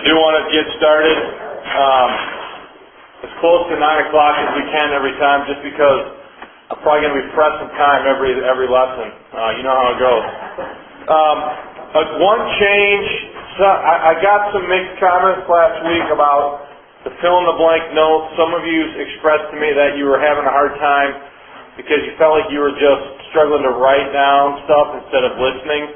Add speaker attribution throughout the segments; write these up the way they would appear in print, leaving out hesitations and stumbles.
Speaker 1: do want to get started as close to 9 o'clock as we can every time, just because I'm probably going to be pressing time every lesson. You know how it goes. One change, I got some mixed comments last week about the fill-in-the-blank notes. Some of you expressed to me that you were having a hard time because you felt like you were just struggling to write down stuff instead of listening.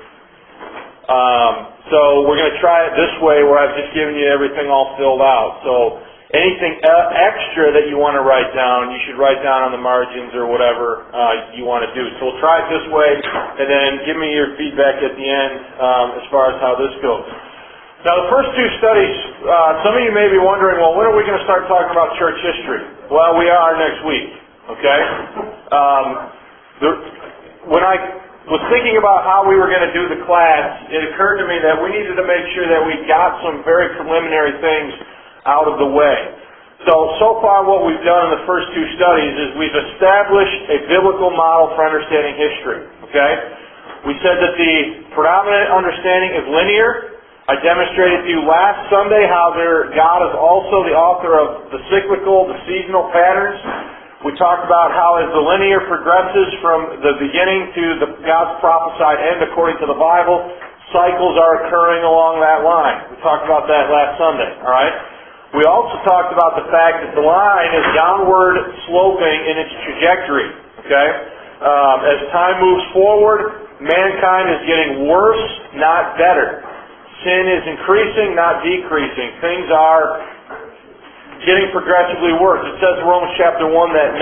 Speaker 1: So we're going to try it this way, where I've just given you everything all filled out. So anything extra that you want to write down, you should write down on the margins or whatever you want to do. So we'll try it this way, and then give me your feedback at the end as far as how this goes. Now, the first two studies, some of you may be wondering, well, when are we going to start talking about church history? Well, we are next week, okay? When I was thinking about how we were going to do the class, it occurred to me that we needed to make sure that we got some very preliminary things out of the way. So far what we've done in the first two studies is we've established a biblical model for understanding history, okay? We said that the predominant understanding is linear. I demonstrated to you last Sunday how God is also the author of the cyclical, the seasonal patterns. We talked about how as the linear progresses from the beginning to God's prophesied end according to the Bible, cycles are occurring along that line. We talked about that last Sunday, all right? We also talked about the fact that the line is downward sloping in its trajectory, okay? As time moves forward, mankind is getting worse, not better. Sin is increasing, not decreasing. Things are getting progressively worse. It says in Romans chapter 1 that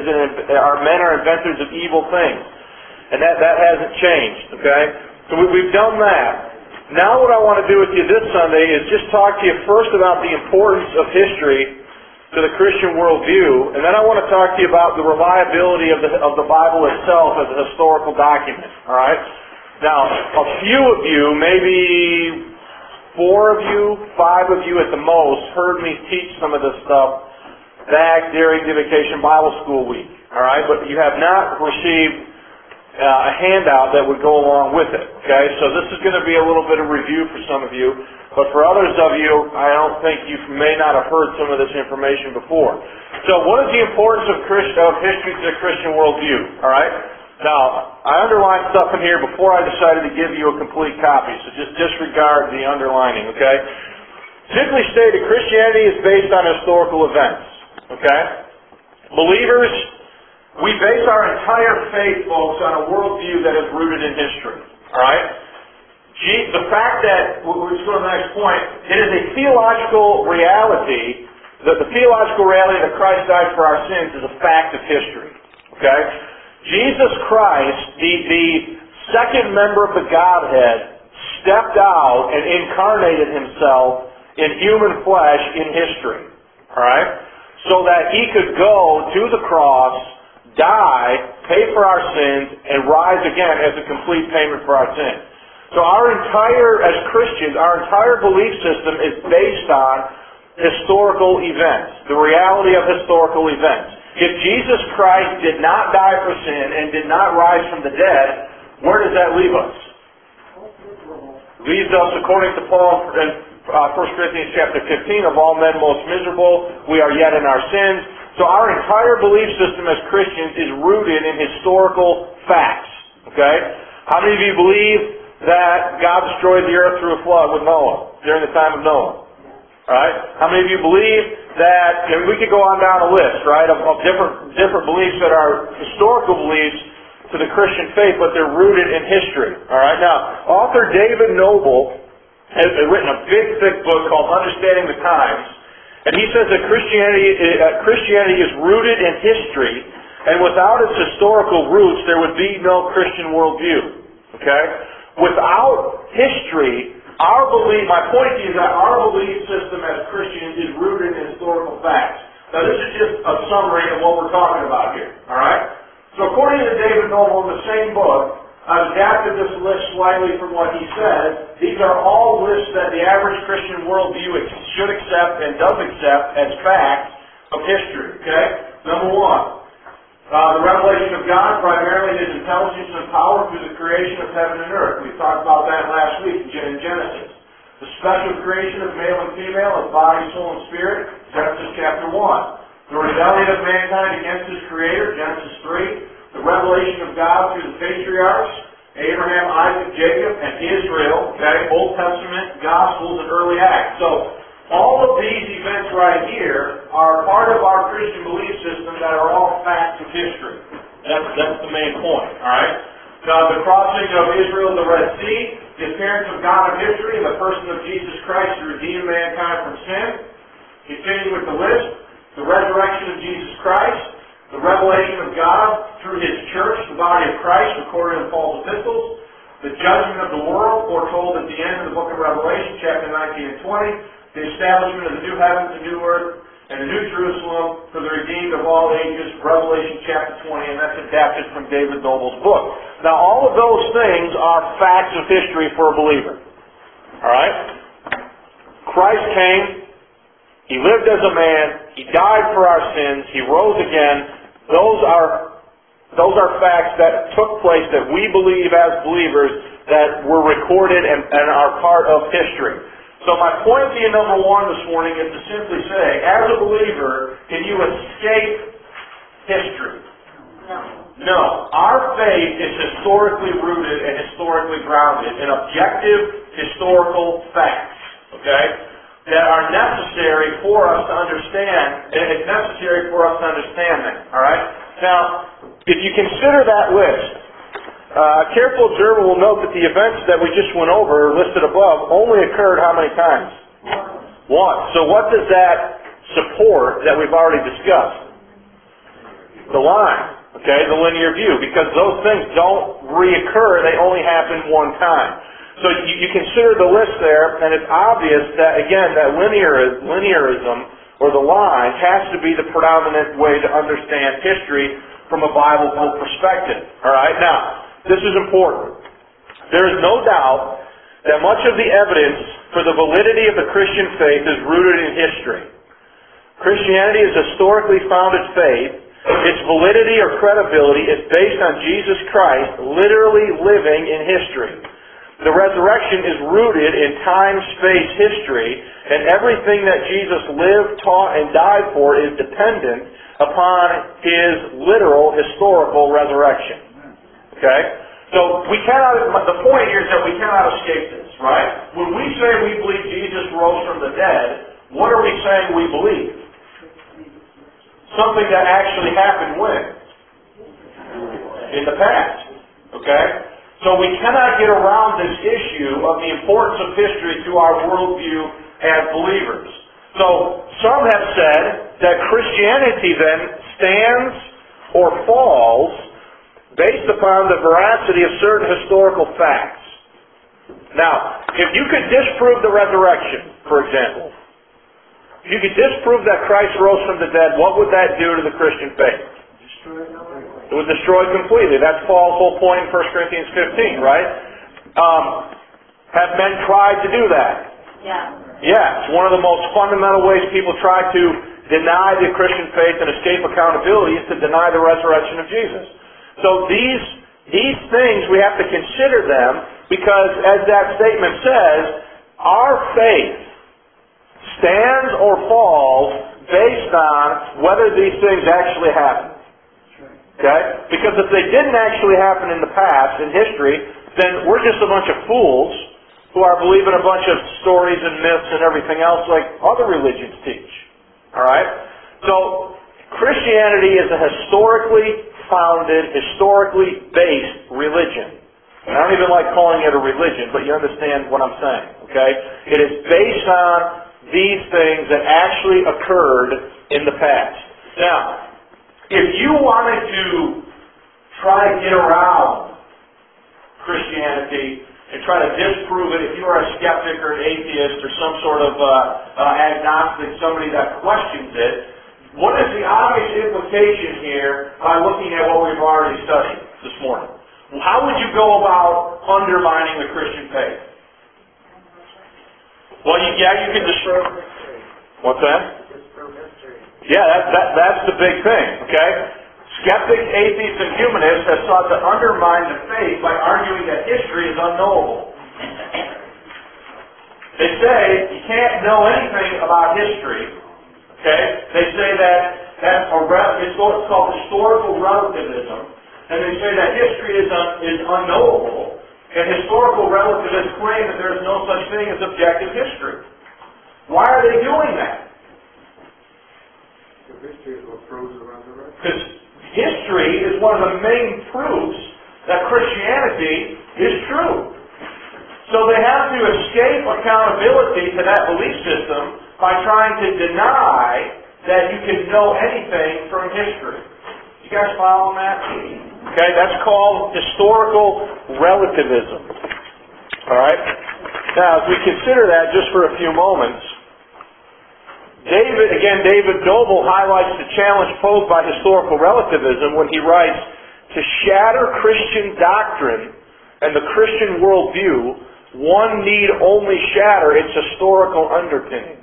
Speaker 1: men are inventors of evil things. And that hasn't changed, okay? So we've done that. Now what I want to do with you this Sunday is just talk to you first about the importance of history to the Christian worldview, and then I want to talk to you about the reliability of the Bible itself as a historical document, all right? Now, a few of you, maybe 4 of you, 5 of you at the most, heard me teach some of this stuff back during the Vacation Bible School week, all right? But you have not received a handout that would go along with it, okay? So this is going to be a little bit of review for some of you, but for others of you, I don't think you may not have heard some of this information before. So what is the importance of history to the Christian worldview, all right? Now, I underlined stuff in here before I decided to give you a complete copy, so just disregard the underlining, okay? Simply stated, Christianity is based on historical events, okay? Believers, we base our entire faith, folks, on a worldview that is rooted in history, all right? The fact that, let's go to the next point, it is a theological reality, that the theological reality that Christ died for our sins is a fact of history, okay? Jesus Christ, the second member of the Godhead, stepped out and incarnated himself in human flesh in history, all right? So that he could go to the cross, die, pay for our sins, and rise again as a complete payment for our sins. So as Christians, our entire belief system is based on historical events, the reality of historical events. If Jesus Christ did not die for sin and did not rise from the dead, where does that leave us? Leaves us, according to Paul in 1 Corinthians chapter 15, of all men most miserable, we are yet in our sins. So our entire belief system as Christians is rooted in historical facts. Okay? How many of you believe that God destroyed the earth through a flood with Noah, during the time of Noah? Right? How many of you believe that, we could go on down a list, right, of different beliefs that are historical beliefs to the Christian faith, but they're rooted in history. All right? Now, author David Noble has written a big, thick book called Understanding the Times, and he says that Christianity is rooted in history, and without its historical roots, there would be no Christian worldview. Okay? Without history, my point to you is that our belief system as Christians is rooted in historical facts. Now this is just a summary of what we're talking about here, alright? So according to David Noble in the same book, I've adapted this list slightly from what he said. These are all lists that the average Christian worldview should accept and does accept as facts of history, okay? Number 1, the revelation of God, primarily His intelligence and power through the creation of heaven and earth. We talked about that last week in Genesis. The special creation of male and female of body, soul, and spirit, Genesis chapter 1. The rebellion of mankind against his Creator, Genesis 3. The revelation of God through the patriarchs, Abraham, Isaac, Jacob, and Israel, okay, Old Testament, Gospels, and early Acts. So, all of these events right here are part of our Christian belief system that are all facts of history. That's the main point, alright? The crossing of Israel at the Red Sea, the appearance of God in history, and the person of Jesus Christ to redeem mankind from sin. Continuing with the list, the resurrection of Jesus Christ, the revelation of God through His church, the body of Christ, recorded in Paul's epistles, the judgment of the world, foretold at the end of the book of Revelation, chapter 19 and 20, the establishment of the new heavens, the new earth, and the new Jerusalem for the redeemed of all ages, Revelation chapter 20, and that's adapted from David Noble's book. Now, all of those things are facts of history for a believer. Alright? Christ came, He lived as a man, He died for our sins, He rose again. Those are facts that took place that we believe as believers that were recorded and are part of history. So my point to you, number one, this morning is to simply say, as a believer, can you escape history? No. Our faith is historically rooted and historically grounded in objective historical facts, okay, that are necessary for us to understand, and it's necessary for us to understand them, all right? Now, if you consider that list, a careful observer will note that the events that we just went over, listed above, only occurred how many times? Once. So what does that support that we've already discussed? The line, okay, the linear view, because those things don't reoccur, they only happen one time. So you consider the list there, and it's obvious that, again, that linearism, or the line, has to be the predominant way to understand history from a biblical perspective. All right? Now, this is important. There is no doubt that much of the evidence for the validity of the Christian faith is rooted in history. Christianity is a historically founded faith. Its validity or credibility is based on Jesus Christ literally living in history. The resurrection is rooted in time-space history, and everything that Jesus lived, taught, and died for is dependent upon His literal historical resurrection. Okay? So the point here is that we cannot escape this, right? When we say we believe Jesus rose from the dead, what are we saying we believe? Something that actually happened when? In the past. Okay? So we cannot get around this issue of the importance of history to our worldview as believers. So some have said that Christianity then stands or falls based upon the veracity of certain historical facts. Now, if you could disprove the resurrection, for example, if you could disprove that Christ rose from the dead, what would that do to the Christian faith? It would destroy completely. That's Paul's whole point in 1 Corinthians 15, right? Have men tried to do that? Yeah. It's one of the most fundamental ways people try to deny the Christian faith and escape accountability is to deny the resurrection of Jesus. So these things, we have to consider them because, as that statement says, our faith stands or falls based on whether these things actually happen. Okay? Because if they didn't actually happen in the past, in history, then we're just a bunch of fools who are believing a bunch of stories and myths and everything else like other religions teach. Alright? So, Christianity is a historically founded, historically based religion. And I don't even like calling it a religion, but you understand what I'm saying, okay? It is based on these things that actually occurred in the past. Now, if you wanted to try to get around Christianity and try to disprove it, if you are a skeptic or an atheist or some sort of agnostic, somebody that questions it, what is the obvious implication here by looking at what we've already studied this morning? How would you go about undermining the Christian faith? Well, you can disprove. What's that? Yeah, that's the big thing, okay? Skeptics, atheists, and humanists have sought to undermine the faith by arguing that history is unknowable. They say you can't know anything about history. Okay? They say that's it's called historical relativism, and they say that history is unknowable, and historical relativists claim that there is no such thing as objective history. Why are they doing that?
Speaker 2: History is what proves the resurrection.
Speaker 1: Because history is one of the main proofs that Christianity is true. So they have to escape accountability to that belief system by trying to deny that you can know anything from history. You guys following that? Okay, that's called historical relativism. Alright? Now, as we consider that just for a few moments, David Noble highlights the challenge posed by historical relativism when he writes, "To shatter Christian doctrine and the Christian worldview, one need only shatter its historical underpinnings."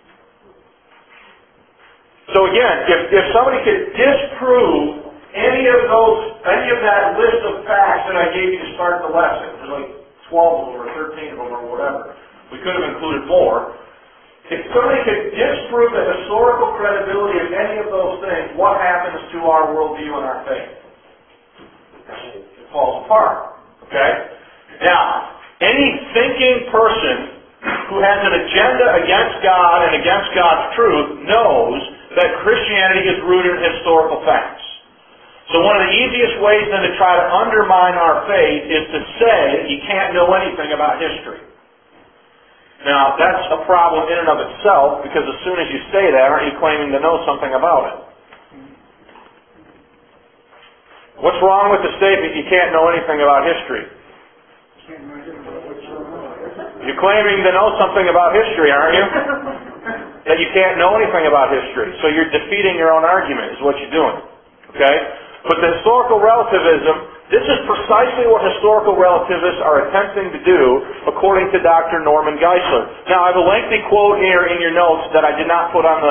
Speaker 1: So again, if somebody could disprove any of that list of facts that I gave you to start the lesson, there's like 12 of them or 13 of them or whatever, we could have included more. If somebody could disprove the historical credibility of any of those things, what happens to our worldview and our faith? It falls apart. Okay? Now, any thinking person who has an agenda against God and against God's truth knows that Christianity is rooted in historical facts. So one of the easiest ways then to try to undermine our faith is to say that you can't know anything about history. Now, that's a problem in and of itself, because as soon as you say that, aren't you claiming to know something about it? What's wrong with the statement you can't know anything about history? You're claiming to know something about history, aren't you? That you can't know anything about history. So you're defeating your own argument, is what you're doing. Okay? But the historical relativism, this is precisely what historical relativists are attempting to do, according to Dr. Norman Geisler. Now, I have a lengthy quote here in your notes that I did not put on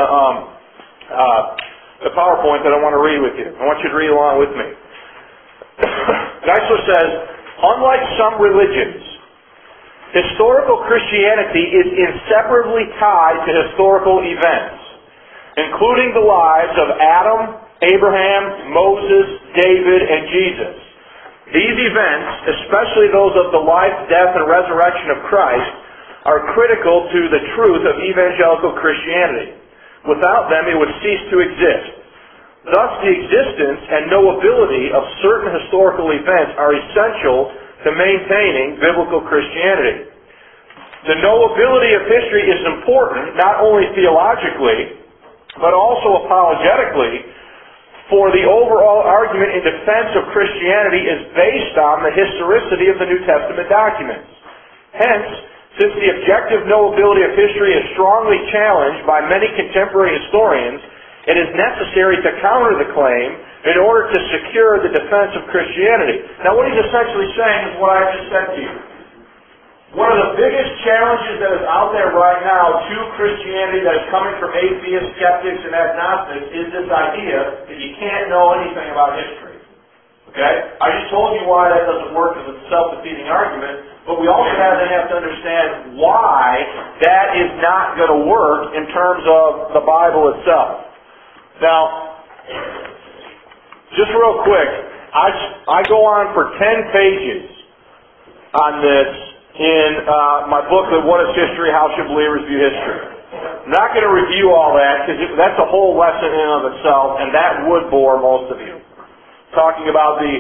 Speaker 1: the PowerPoint that I want to read with you. I want you to read along with me. Geisler says, "Unlike some religions, historical Christianity is inseparably tied to historical events, including the lives of Adam, Abraham, Moses, David, and Jesus. These events, especially those of the life, death, and resurrection of Christ, are critical to the truth of evangelical Christianity. Without them, it would cease to exist. Thus, the existence and knowability of certain historical events are essential to maintaining biblical Christianity. The knowability of history is important, not only theologically, but also apologetically, for the overall argument in defense of Christianity is based on the historicity of the New Testament documents. Hence, since the objective knowability of history is strongly challenged by many contemporary historians, it is necessary to counter the claim in order to secure the defense of Christianity." Now, what he's essentially saying is what I just said to you. One of the biggest challenges that is out there right now to Christianity that is coming from atheists, skeptics, and agnostics is this idea that you can't know anything about history. Okay? I just told you why that doesn't work as a self-defeating argument, but we also have to understand why that is not going to work in terms of the Bible itself. Now, just real quick, I go on for 10 pages on this in my booklet, What is History? How Should Believers View History? I'm not going to review all that, because that's a whole lesson in and of itself, and that would bore most of you. Talking about the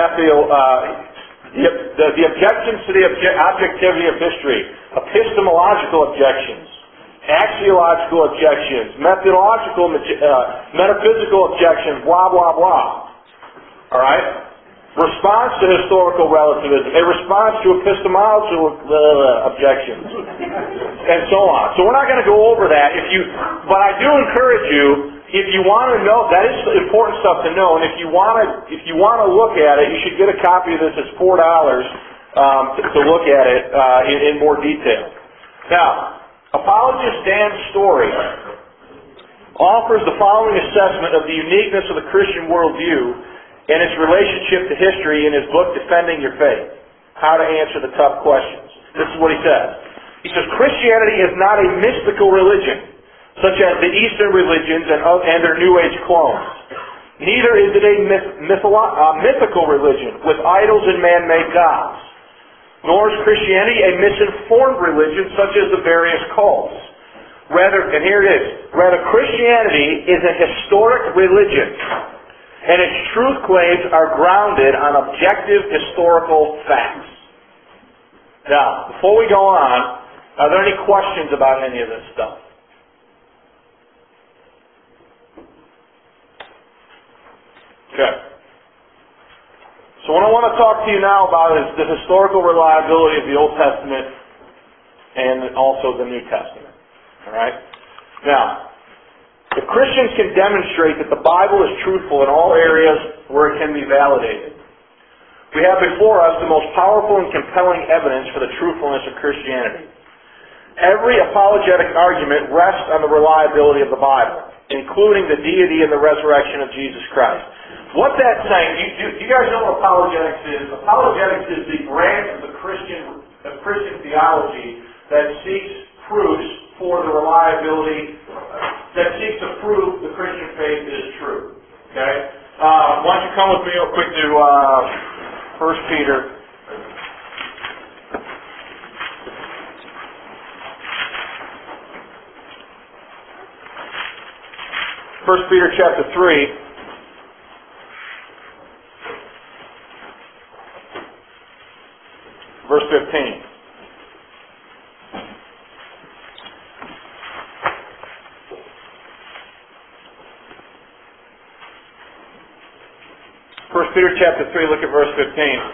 Speaker 1: objections to the objectivity of history, epistemological objections, axiological objections, metaphysical objections, blah, blah, blah. Alright? Response to historical relativism, a response to epistemological objections, and so on. So we're not going to go over that. But I do encourage you, if you want to know, that is important stuff to know, and if you want to look at it, you should get a copy of this. It's $4 to look at it in more detail. Now, apologist Dan Story offers the following assessment of the uniqueness of the Christian worldview and its relationship to history in his book, Defending Your Faith, How to Answer the Tough Questions. This is what he says. He says, Christianity is not a mystical religion, such as the Eastern religions and their New Age clones. Neither is it a mythical religion with idols and man-made gods. Nor is Christianity a misinformed religion such as the various cults. Rather, and here it is, rather Christianity is a historic religion, and its truth claims are grounded on objective historical facts. Now, before we go on, are there any questions about any of this stuff? Okay. So what I want to talk to you now about is the historical reliability of the Old Testament and also the New Testament. All right? Now, if Christians can demonstrate that the Bible is truthful in all areas where it can be validated, we have before us the most powerful and compelling evidence for the truthfulness of Christianity. Every apologetic argument rests on the reliability of the Bible, including the deity and the resurrection of Jesus Christ. What that's saying, do you guys know what apologetics is? Apologetics is the branch of Christian theology that seeks proofs for the reliability, that seeks to prove the Christian faith is true. Okay? Why don't you come with me real quick to 1 Peter. 1 Peter chapter 3. Verse 15. First Peter chapter 3, look at verse 15.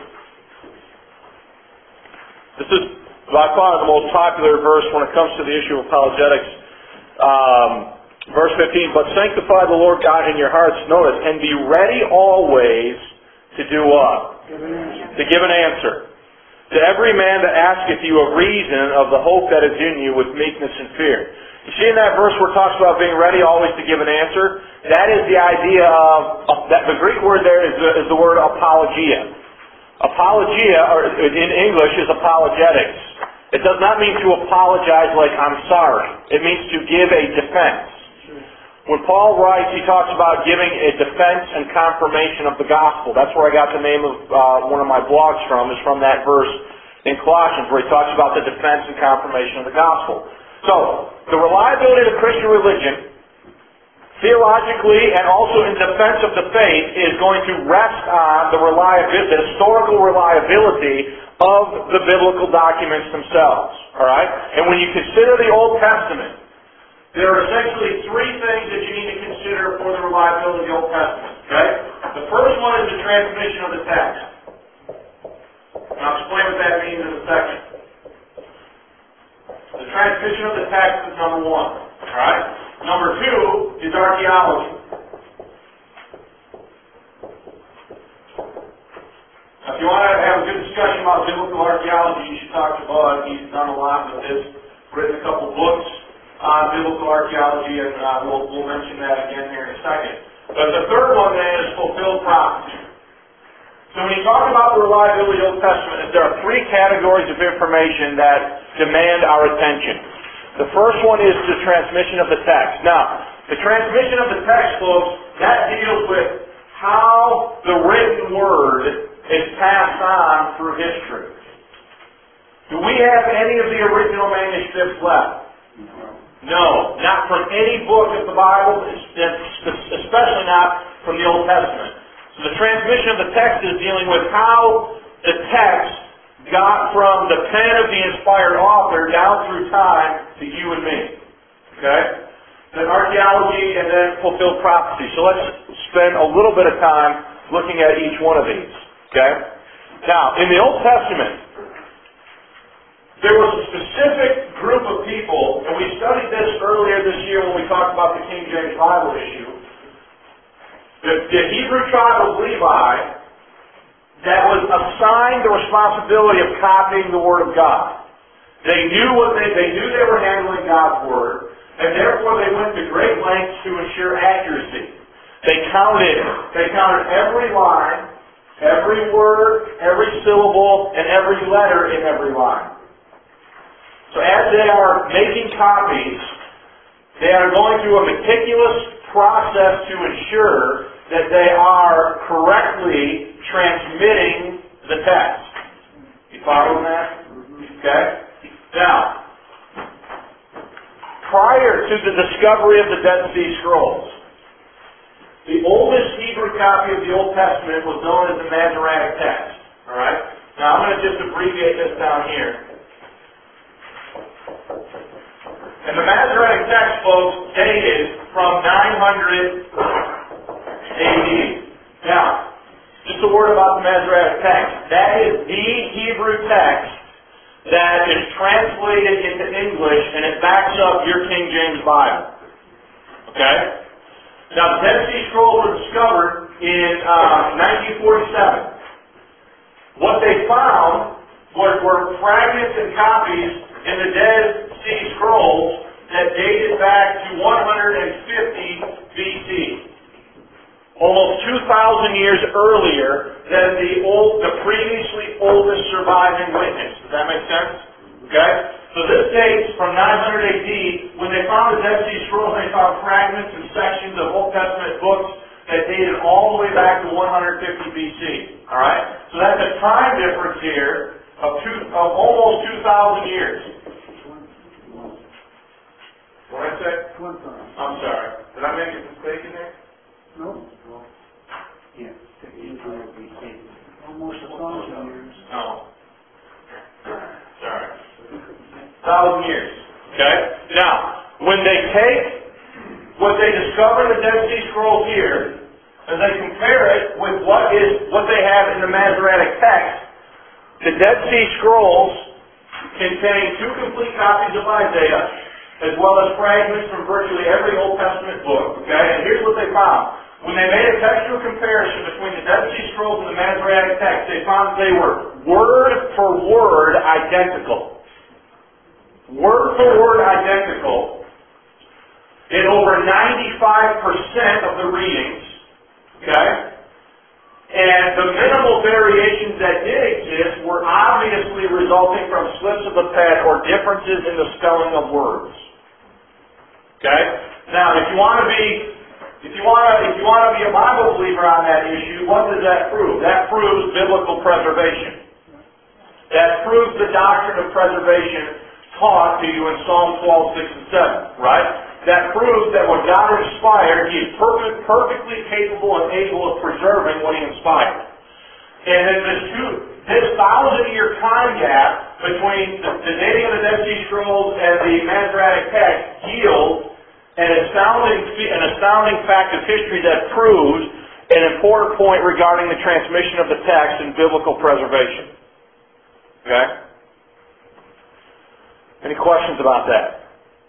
Speaker 1: This is by far the most popular verse when it comes to the issue of apologetics. Verse 15, but sanctify the Lord God in your hearts, notice, and be ready always to do what? To give an answer. To every man that asketh you a reason of the hope that is in you with meekness and fear. You see in that verse where it talks about being ready always to give an answer? That is the idea of that the Greek word there is the word apologia. Apologia, or in English, is apologetics. It does not mean to apologize like I'm sorry. It means to give a defense. When Paul writes, he talks about giving a defense and confirmation of the gospel. That's where I got the name of one of my blogs from, is from that verse in Colossians, where he talks about the defense and confirmation of the gospel. So, the reliability of the Christian religion, theologically and also in defense of the faith, is going to rest on the historical reliability of the biblical documents themselves. All right? And when you consider the Old Testament, there are essentially three things that you need to consider for the reliability of the Old Testament. Okay? The first one is the transmission of the text. And I'll explain what that means in a second. The transmission of the text is number one. Alright? Number two is archaeology. Now, if you want to have a good discussion about biblical archaeology, you should talk to Bud. He's done a lot with this, written a couple books on biblical archaeology, and we'll mention that again here in a second. But the third one then is fulfilled prophecy. So when you talk about the reliability of the Old Testament, there are three categories of information that demand our attention. The first one is the transmission of the text. Now, the transmission of the text, folks, that deals with how the written word is passed on through history. Do we have any of the original manuscripts left? No, not from any book of the Bible, especially not from the Old Testament. So the transmission of the text is dealing with how the text got from the pen of the inspired author down through time to you and me. Okay? Then archaeology and then fulfilled prophecy. So let's spend a little bit of time looking at each one of these. Okay? Now, in the Old Testament, there was a specific group of people, and we studied this earlier this year when we talked about the King James Bible issue. The Hebrew tribe of Levi that was assigned the responsibility of copying the Word of God. They knew they were handling God's Word, and therefore they went to great lengths to ensure accuracy. They counted every line, every word, every syllable, and every letter in every line. So as they are making copies, they are going through a meticulous process to ensure that they are correctly transmitting the text. You following that? Okay? Now, prior to the discovery of the Dead Sea Scrolls, the oldest Hebrew copy of the Old Testament was known as the Masoretic text. Alright? Now I'm going to just abbreviate this down here. And the Masoretic text, folks, dated from 900 AD. Now, just a word about the Masoretic text. That is the Hebrew text that is translated into English, and it backs up your King James Bible. Okay? Now, the Dead Sea Scrolls were discovered in 1947. What they found were fragments and copies in the Dead Sea Scrolls that dated back to 150 BC. Almost 2,000 years earlier than the previously oldest surviving witness. Does that make sense? Okay? So this dates from 900 AD, when they found the Dead Sea Scrolls, they found fragments and sections of Old Testament books that dated all the way back to 150 BC. Alright? So that's a time difference here of almost 2,000 years. What did I say? I'm sorry. Did I make a mistake in there?
Speaker 3: No. Yeah. Almost 1,000 years.
Speaker 1: No. Sorry. 1,000 years. Okay? Now, when they take what they discover in the Dead Sea Scrolls here, and they compare it with what they have in the Masoretic text, the Dead Sea Scrolls contain 2 complete copies of Isaiah, as well as fragments from virtually every Old Testament book. Okay? And here's what they found. When they made a textual comparison between the Dead Sea Scrolls and the Masoretic text, they found they were word for word identical. Word for word identical in over 95% of the readings. Okay? And the minimal variations that did exist were obviously resulting from slips of the pen or differences in the spelling of words. Okay? Now, if you want to be a Bible believer on that issue, what does that prove? That proves biblical preservation. That proves the doctrine of preservation taught to you in Psalm 12, 6, and 7, right? That proves that when God inspired, He is perfectly capable and able of preserving what He inspired. And then this 1,000-year time gap between the dating of the Dead Sea Scrolls and the Masoretic text yields an astounding fact of history that proves an important point regarding the transmission of the text and biblical preservation. Okay? Any questions about that?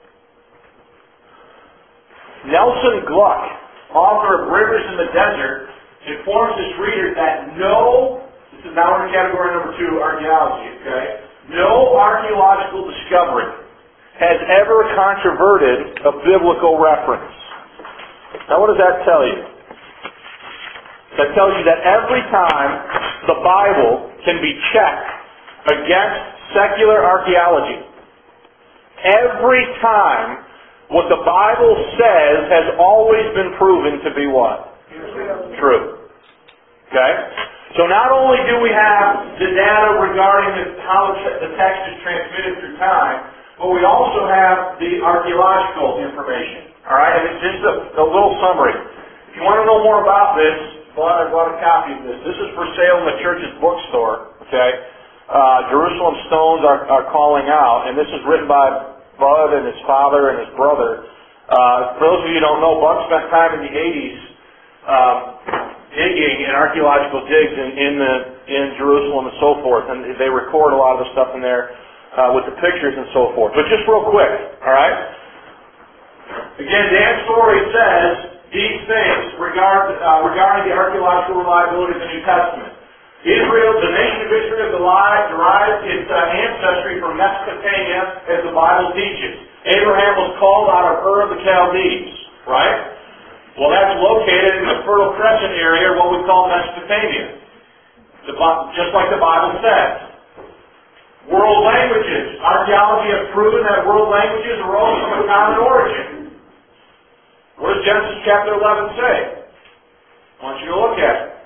Speaker 1: Nelson Gluck, author of Rivers in the Desert, informs his readers that this is now in category number 2, archaeology, okay? No archaeological discovery has ever controverted a biblical reference. Now what does that tell you? That tells you that every time the Bible can be checked against secular archaeology, every time what the Bible says has always been proven to be what? True. Okay? So not only do we have the data regarding how the text is transmitted through time, but we also have the archaeological information. Alright? And it's just a little summary. If you want to know more about this, I bought a copy of this. This is for sale in the church's bookstore. Okay? Jerusalem Stones are calling out, and this is written by Bud and his father and his brother. For those of you who don't know, Bud spent time in the 80s digging in archaeological digs in Jerusalem and so forth, and they record a lot of the stuff in there with the pictures and so forth. But just real quick, all right? Again, Dan's story says these things regarding the archaeological reliability of the New Testament. The nation of Israel derives its ancestry from Mesopotamia, as the Bible teaches. Abraham was called out of Ur of the Chaldees, right? Well, that's located in the Fertile Crescent area, what we call Mesopotamia, just like the Bible says. World languages. Archaeology has proven that world languages arose from a common origin. What does Genesis chapter 11 say? I want you to look at it.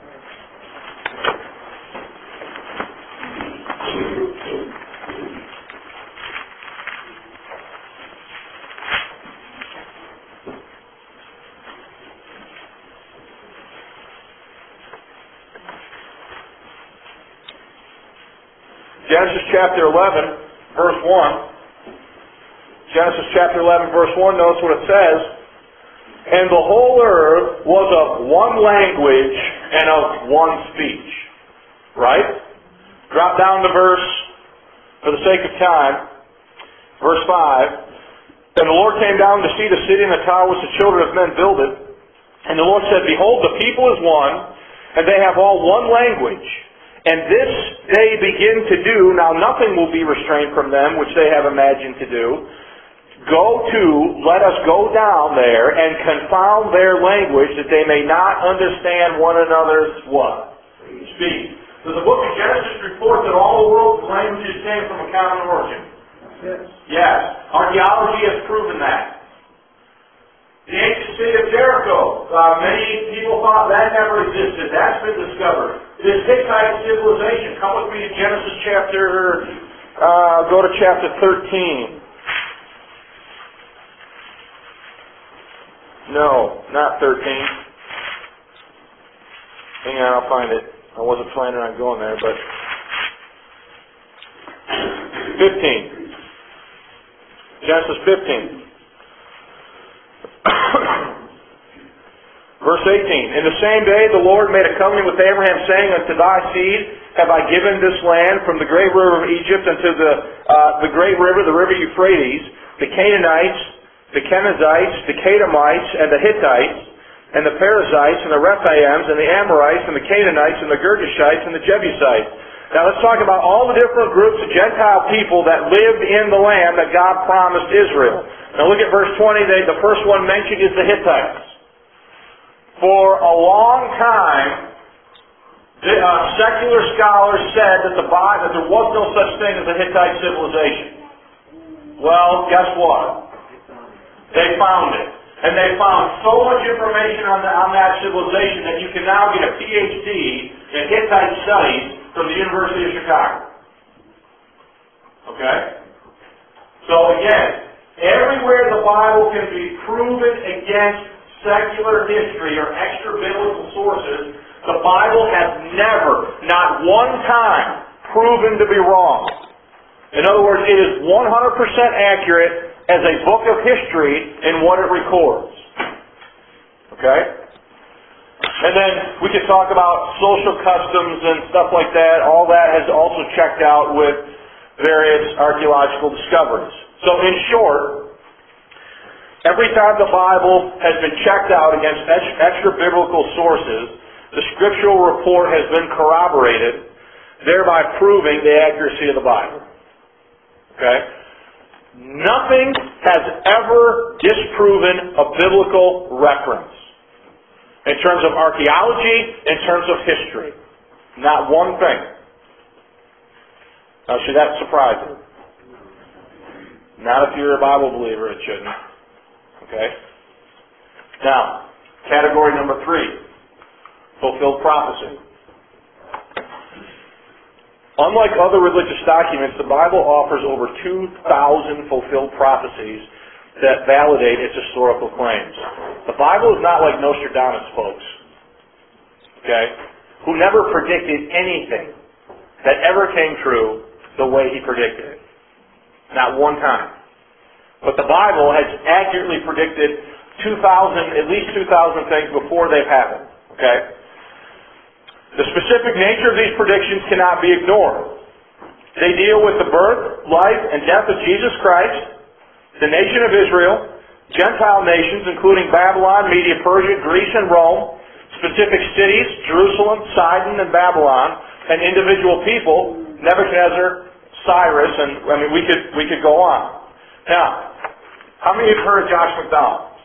Speaker 1: Genesis chapter 11, verse 1. Genesis chapter 11, verse 1, notice what it says. And the whole earth was of one language and of one speech. Right? Drop down to verse, for the sake of time, verse 5. And the Lord came down to see the city and the tower which the children of men builded. And the Lord said, Behold, the people is one, and they have all one language. And this they begin to do, now nothing will be restrained from them, which they have imagined to do. Let us go down there and confound their language, that they may not understand one another's what? Speech. Does the book of Genesis report that all the world's languages came from a common origin?
Speaker 3: Yes.
Speaker 1: Yes. Archaeology has proven that. The ancient city of Jericho, many people thought that never existed. That's been discovered. This Hittite civilization, come with me to Genesis chapter, go to chapter 13. No, not 13. Hang on, I'll find it. I wasn't planning on going there, but 15. Genesis 15. Verse 18, In the same day the Lord made a covenant with Abraham, saying, Unto thy seed have I given this land, from the great river of Egypt unto the great river, the river Euphrates, the Canaanites, the Kenizzites, the Kadamites, and the Hittites, and the Perizzites, and the Rephaims, and the Amorites, and the Canaanites, and the Girgashites, and the Jebusites. Now let's talk about all the different groups of Gentile people that lived in the land that God promised Israel. Now look at verse 20. The first one mentioned is the Hittites. For a long time, secular scholars said that there was no such thing as a Hittite civilization. Well, guess what? They found it. And they found so much information on that civilization that you can now get a PhD in Hittite studies from the University of Chicago. Okay? So again, everywhere the Bible can be proven against secular history or extra-biblical sources, the Bible has never, not one time, proven to be wrong. In other words, it is 100% accurate as a book of history in what it records. Okay? And then we could talk about social customs and stuff like that. All that has also checked out with various archaeological discoveries. So in short, every time the Bible has been checked out against extra-biblical sources, the scriptural report has been corroborated, thereby proving the accuracy of the Bible. Okay? Nothing has ever disproven a biblical reference. In terms of archaeology, in terms of history. Not one thing. Now, should that surprise you? Not if you're a Bible believer, it shouldn't. Okay? Now, category number 3. Fulfilled prophecy. Unlike other religious documents, the Bible offers over 2,000 fulfilled prophecies that validate its historical claims. The Bible is not like Nostradamus, folks. Okay? Who never predicted anything that ever came true the way he predicted it. Not one time. But the Bible has accurately predicted at least 2,000 things before they've happened. Okay? The specific nature of these predictions cannot be ignored. They deal with the birth, life, and death of Jesus Christ, the nation of Israel, Gentile nations, including Babylon, Media, Persia, Greece, and Rome, specific cities, Jerusalem, Sidon, and Babylon, and individual people, Nebuchadnezzar, Cyrus, and we could go on. Now, how many have heard of Josh McDowell?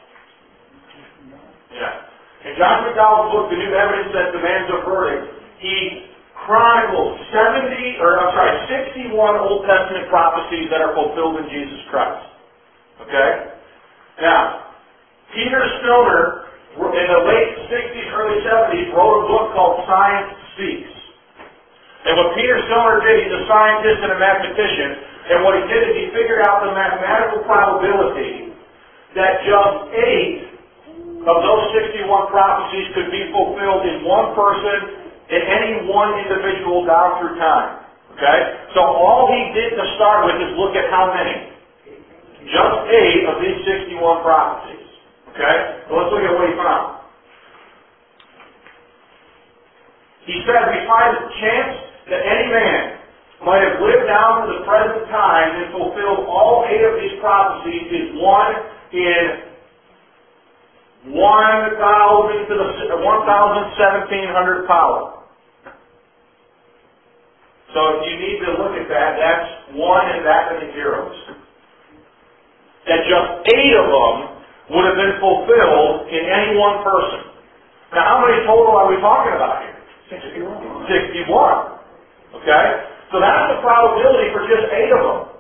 Speaker 1: Yeah. In Josh McDowell's book, The New Evidence That Demands a Verdict, he chronicles 61 Old Testament prophecies that are fulfilled in Jesus Christ. Okay? Now, Peter Stoner, in the late 60s, early 70s, wrote a book called Science Speaks. And what Peter Stoner did, he's a scientist and a mathematician, and what he did is he figured out the mathematical probability that just 8 of those 61 prophecies could be fulfilled in one person, in any one individual down through time. Okay? So all he did to start with is look at how many? Just 8 of these 61 prophecies. Okay? So let's look at what he found. He said, we find the chance that any man might have lived down to the present time and fulfilled all 8 of these prophecies is 1 in 1,000 to the 1,1700 power. So if you need to look at that, that's 1 and that many zeros. That just 8 of them would have been fulfilled in any one person. Now how many total are we talking about here?
Speaker 3: 61.
Speaker 1: 61. Okay? So that's the probability for just 8 of them.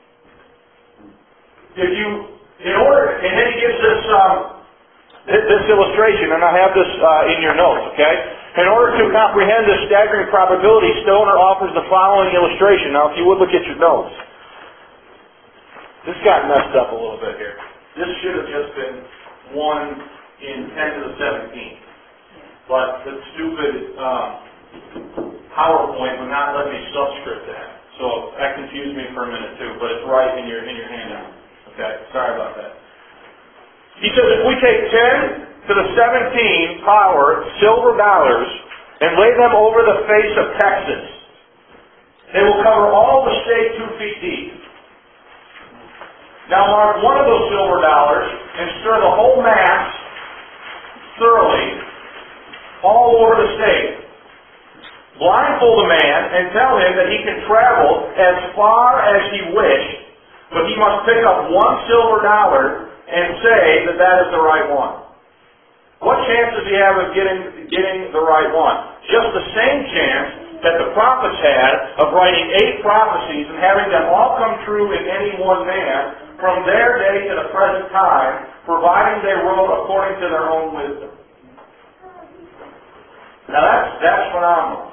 Speaker 1: And then he gives us this illustration, and I have this in your notes, okay? In order to comprehend this staggering probability, Stoner offers the following illustration. Now, if you would look at your notes. This got messed up a little bit here. This should have just been 1 in 10 to the 17th. But the stupid PowerPoint would not let me subscript that. So that confused me for a minute too, but it's right in your handout. Okay, sorry about that. He says if we take 10 to the 17 power silver dollars and lay them over the face of Texas, they will cover all the state 2 feet deep. Now mark one of those silver dollars and stir the whole mass thoroughly all over the state. Blindfold a man and tell him that he can travel as far as he wished, but he must pick up one silver dollar and say that that is the right one. What chance does he have of getting the right one? Just the same chance that the prophets had of writing 8 prophecies and having them all come true in any one man from their day to the present time, providing they wrote according to their own wisdom. Now that's phenomenal.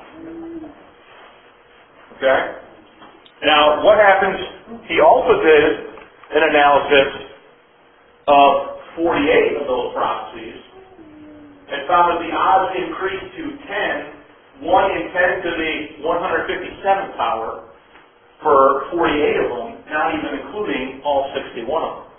Speaker 1: Okay? Now, what happens, he also did an analysis of 48 of those prophecies and found that the odds increased to 10, 1 in 10 to the 157th power for 48 of them, not even including all 61 of them.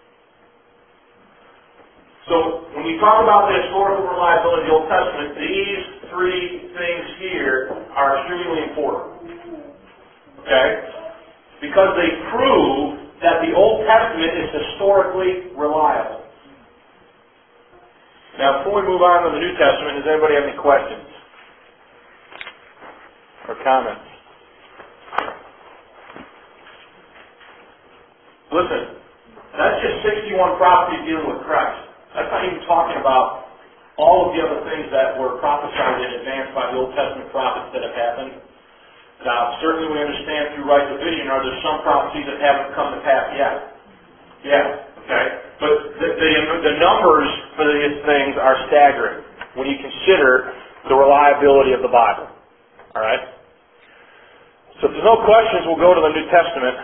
Speaker 1: So, when we talk about the historical reliability of the Old Testament, these 3 things here are extremely important. Okay? Because they prove that the Old Testament is historically reliable. Now, before we move on to the New Testament, does anybody have any questions? Or comments? Listen, that's just 61 prophecies dealing with Christ. That's not even talking about all of the other things that were prophesied in advance by the Old Testament prophets that have happened. Now, certainly we understand through right division, are there some prophecies that haven't come to pass yet? Yeah, okay. But the numbers for these things are staggering when you consider the reliability of the Bible. All right? So if there's no questions, we'll go to the New Testament.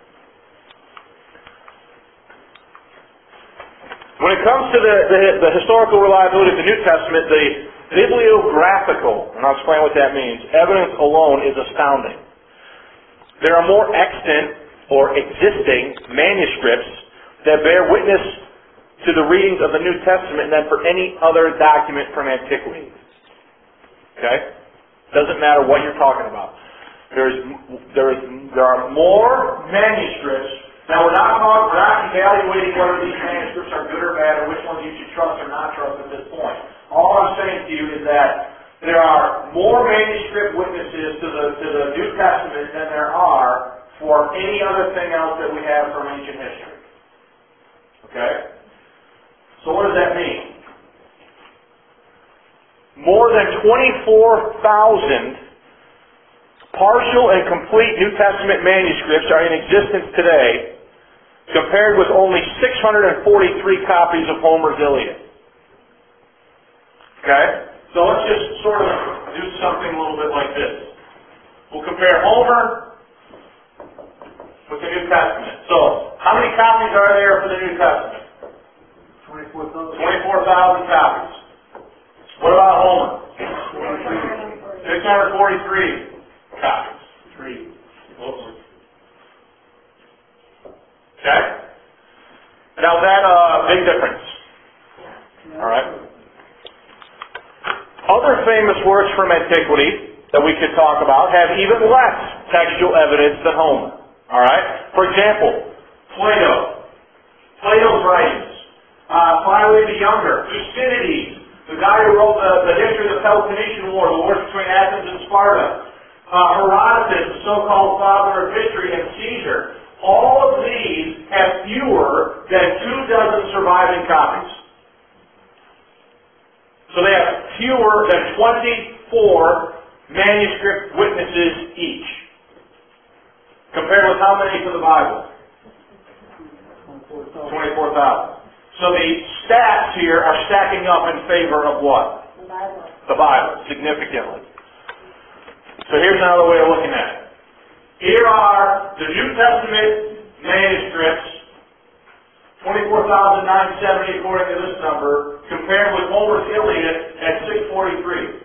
Speaker 1: When it comes to the historical reliability of the New Testament, the bibliographical, and I'll explain what that means, evidence alone is astounding. There are more extant or existing manuscripts that bear witness to the readings of the New Testament than for any other document from antiquity. Okay? Doesn't matter what you're talking about. There are more manuscripts. Now we're not evaluating whether these manuscripts are good or bad, or which ones you should trust or not trust at this point. All I'm saying to you is that there are more manuscript witnesses to the New Testament than there are for any other thing else that we have from ancient history. Okay? So what does that mean? More than 24,000 partial and complete New Testament manuscripts are in existence today, compared with only 643 copies of Homer's Iliad. Okay? So let's just sort of do something a little bit like this. We'll compare Homer with the New Testament. So, how many copies are there for the New Testament?
Speaker 3: 24,000.
Speaker 1: 24,000 copies. What about Homer? 643 copies.
Speaker 3: 3.
Speaker 1: Oops. Okay? Now that big difference. Alright? Other famous works from antiquity that we could talk about have even less textual evidence than Homer. Alright? For example, Plato's writings. Philo the Younger, Thucydides, the guy who wrote the history of the Peloponnesian War, the wars between Athens and Sparta. Herodotus, the so-called father of history, and Caesar. All of these have fewer than 24 surviving copies. So they have fewer than 24 manuscript witnesses each. Compared with how many for the Bible? 24,000. So the stats here are stacking up in favor of what?
Speaker 4: The Bible.
Speaker 1: The Bible, significantly. So here's another way of looking at it. Here are the New Testament manuscripts, 24,970 according to this number, compared with Homer's Iliad at 643.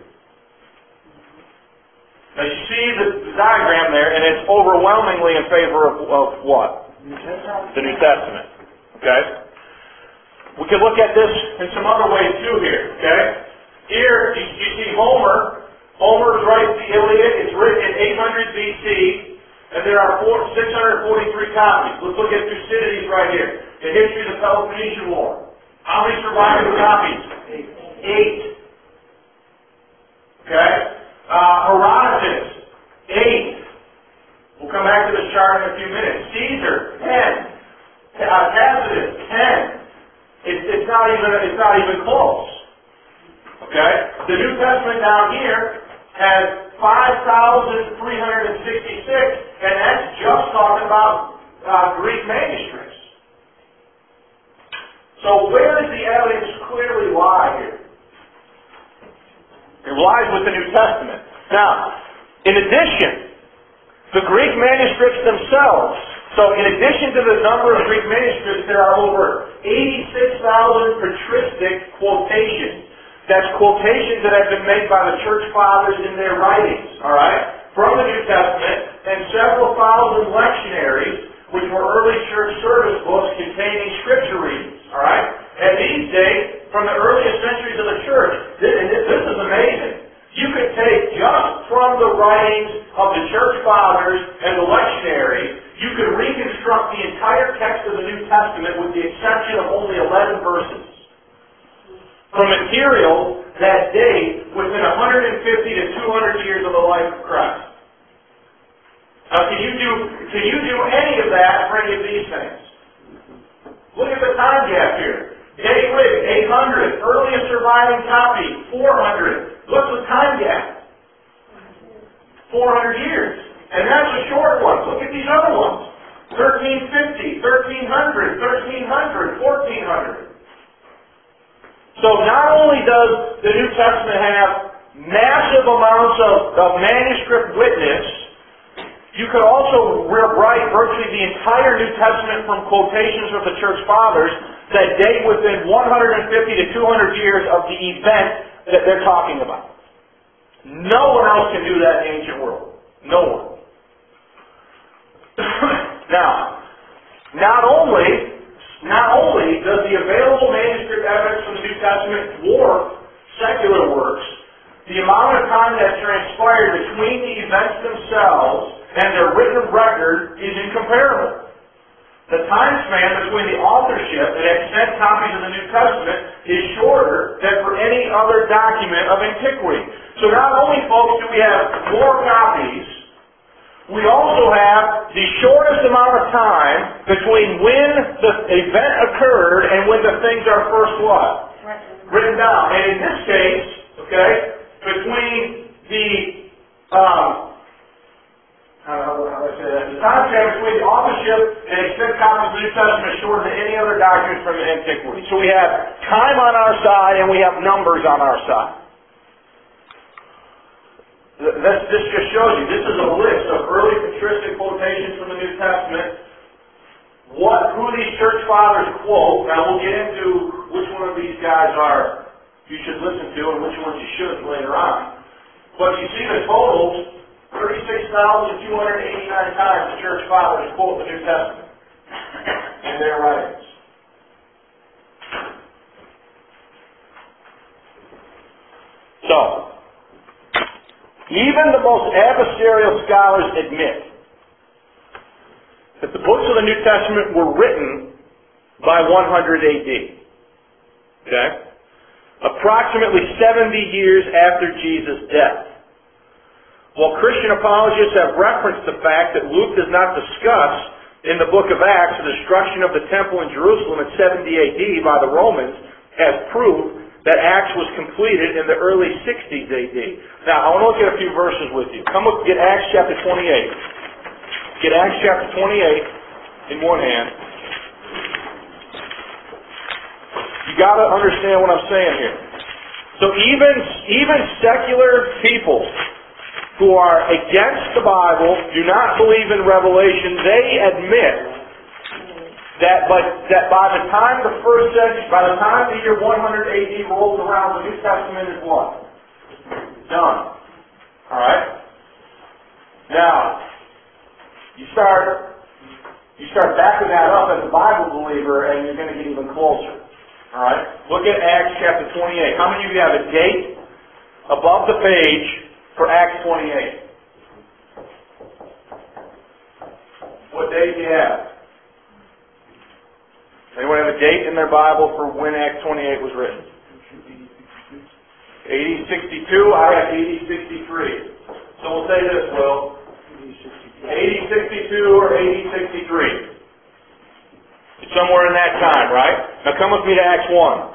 Speaker 1: Now you see the diagram there, and it's overwhelmingly in favor of what? The New Testament. Okay? We can look at this in some other ways too here. Okay? Here, you see Homer. Homer writes the Iliad. It's written in 800 BC, and there are 643 copies. Let's look at Thucydides right here. The history of the Peloponnesian War. How many surviving copies? 8. Okay? Herodotus, 8. We'll come back to this chart in a few minutes. Caesar, 10. Tacitus, 10. It's not even close. Okay? The New Testament down here has 5,366, and that's just talking about Greek manuscripts. So where does the evidence clearly lie here? It lies with the New Testament. Now, in addition, the Greek manuscripts themselves, so in addition to the number of Greek manuscripts, there are over 86,000 patristic quotations. That's quotations that have been made by the church fathers in their writings, alright, from the New Testament, and several thousand lectionaries, which were early church service books containing scripture readings, alright? And these days, from the earliest centuries of the church, this is amazing. You could take just from the writings of the church fathers and the lectionaries, you could reconstruct the entire text of the New Testament with the exception of only 11 verses. From materials that date within 150 to 200 years of the life of Christ. Now, can you do any of that for any of these things? Look at the time gap here. Date written, 800. Earliest surviving copy, 400. What's the time gap? 400 years. And that's a short one. Look at these other ones. 1350, 1300, 1300, 1400. So not only does the New Testament have massive amounts of manuscript witness, you could also write virtually the entire New Testament from quotations from the church fathers that date within 150 to 200 years of the event that they're talking about. No one else can do that in the ancient world. No one. Now, not only does the available manuscript evidence from the New Testament dwarf secular works, the amount of time that transpired between the events themselves and their written record is incomparable. The time span between the authorship that had sent copies of the New Testament is shorter than for any other document of antiquity. So not only, folks, do we have more copies, we also have the shortest amount of time between when the event occurred and when the things are first what? Written down. And in this case, okay, between the how do I say that? The time span between the authorship and extant copies of the New Testament is shorter than any other document from antiquity. So we have time on our side and we have numbers on our side. This just shows you, this is a list of early patristic quotations from the New Testament. Who these church fathers quote. Now we'll get into which one of these guys you should listen to and which ones you shouldn't later on. But you see the totals, 36,289 times the church fathers quote the New Testament in their writings. So, even the most adversarial scholars admit that the books of the New Testament were written by 100 AD. Okay? Approximately 70 years after Jesus' death. While Christian apologists have referenced the fact that Luke does not discuss in the book of Acts the destruction of the temple in Jerusalem in 70 AD by the Romans as proof that Acts was completed in the early 60s AD. Now, I want to look at a few verses with you. Get Acts chapter 28. Get Acts chapter 28 in one hand. You got to understand what I'm saying here. So even secular people who are against the Bible, do not believe in Revelation, they admit that by the time the year 100 AD rolls around, the New Testament is what? Done. Alright? Now, you start backing that up as a Bible believer and you're going to get even closer. Alright? Look at Acts chapter 28. How many of you have a date above the page for Acts 28? What date do you have? Anyone have a date in their Bible for when Acts 28 was written? AD 62, I have AD 63. So we'll say this, Will. AD 62 or AD 63. It's somewhere in that time, right? Now come with me to Acts 1.